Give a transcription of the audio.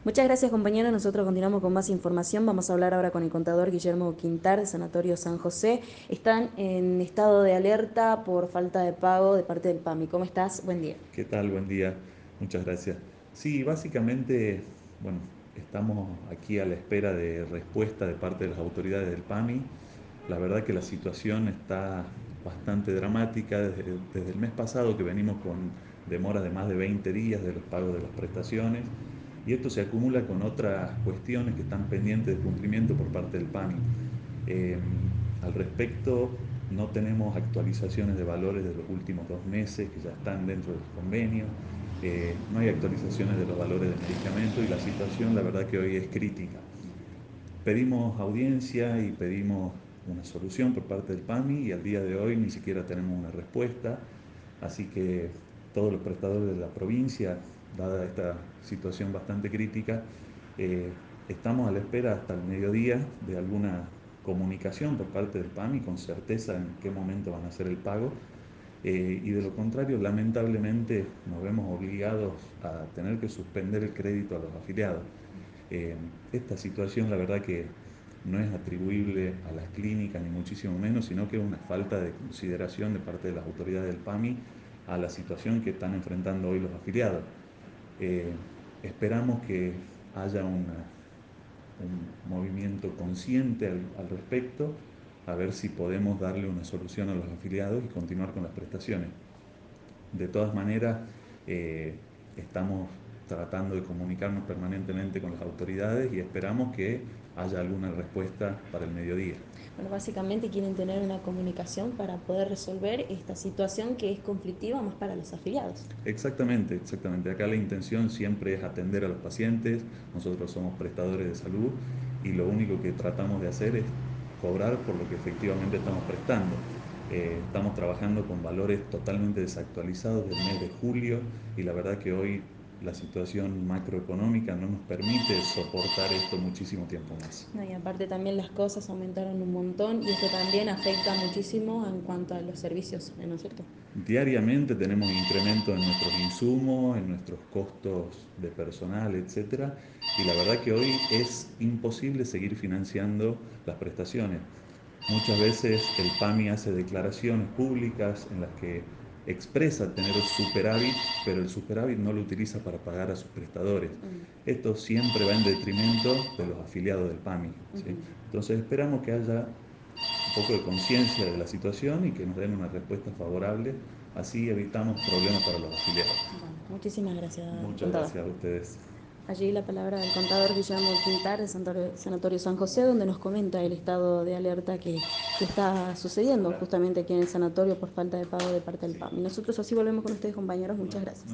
Muchas gracias, compañero. Nosotros continuamos con más información. Vamos a hablar ahora con el contador Guillermo Quintar, de Sanatorio San José. Están en estado de alerta por falta de pago de parte del PAMI. ¿Cómo estás? Buen día. ¿Qué tal? Buen día. Muchas gracias. Sí, básicamente, bueno, estamos aquí a la espera de respuesta de parte de las autoridades del PAMI. La verdad que la situación está bastante dramática desde el mes pasado que venimos con demoras de más de 20 días de los pagos de las prestaciones y esto se acumula con otras cuestiones que están pendientes de cumplimiento por parte del PAMI. Eh, Al respecto, no tenemos actualizaciones de valores de los últimos 2 meses que ya están dentro de los convenios. No hay actualizaciones de los valores de medicamentos y la situación, la verdad que hoy es crítica. Pedimos audiencia y pedimos una solución por parte del PAMI y al día de hoy ni siquiera tenemos una respuesta. Así que todos los prestadores de la provincia, dada esta situación bastante crítica, eh, estamos a la espera hasta el mediodía de alguna comunicación por parte del PAMI con certeza en qué momento van a hacer el pago. Y de lo contrario, lamentablemente nos vemos obligados a tener que suspender el crédito a los afiliados. Eh, Esta situación la verdad que no es atribuible a las clínicas ni muchísimo menos, sino que es una falta de consideración de parte de las autoridades del PAMI a la situación que están enfrentando hoy los afiliados. Eh, Esperamos que haya un movimiento consciente al respecto, a ver si podemos darle una solución a los afiliados y continuar con las prestaciones. De todas maneras, eh, estamos tratando de comunicarnos permanentemente con las autoridades y esperamos que haya alguna respuesta para el mediodía. Bueno, básicamente quieren tener una comunicación para poder resolver esta situación que es conflictiva más para los afiliados. Exactamente, exactamente. Acá la intención siempre es atender a los pacientes. Nosotros somos prestadores de salud y lo único que tratamos de hacer es cobrar por lo que efectivamente estamos prestando. Estamos trabajando con valores totalmente desactualizados del mes de julio y la verdad que hoy la situación macroeconómica no nos permite soportar esto muchísimo tiempo más. No, y aparte también las cosas aumentaron un montón y esto también afecta muchísimo en cuanto a los servicios, ¿no es cierto? Diariamente tenemos incremento en nuestros insumos, en nuestros costos de personal, etcétera, y la verdad que hoy es imposible seguir financiando las prestaciones. Muchas veces el PAMI hace declaraciones públicas en las que expresa tener superávit, pero el superávit no lo utiliza para pagar a sus prestadores. Esto siempre va en detrimento de los afiliados del PAMI, ¿sí? Entonces esperamos que haya un poco de conciencia de la situación y que nos den una respuesta favorable, así evitamos problemas para los afiliados. Bueno, muchísimas gracias, Muchas contador. gracias a ustedes. Allí la palabra del contador Guillermo Quintar, de Sanatorio San José, donde nos comenta el estado de alerta que está sucediendo justamente aquí en el sanatorio por falta de pago de parte del PAMI. Nosotros así volvemos con ustedes, compañeros. Muchas gracias.